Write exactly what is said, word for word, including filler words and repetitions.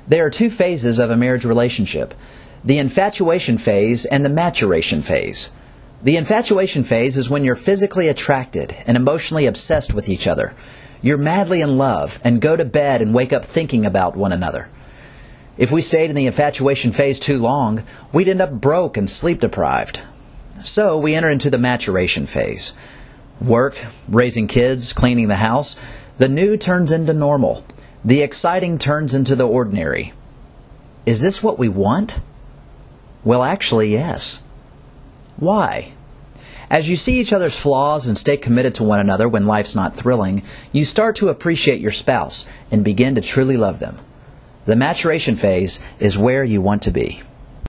There are two phases of a marriage relationship: the infatuation phase and the maturation phase. The infatuation phase is when you're physically attracted and emotionally obsessed with each other. You're madly in love and go to bed and wake up thinking about one another. If we stayed in the infatuation phase too long, we'd end up broke and sleep deprived. So we enter into the maturation phase. Work, raising kids, cleaning the house, the new turns into normal. The exciting turns into the ordinary. Is this what we want? Well, actually, yes. Why? As you see each other's flaws and stay committed to one another when life's not thrilling, you start to appreciate your spouse and begin to truly love them. The maturation phase is where you want to be.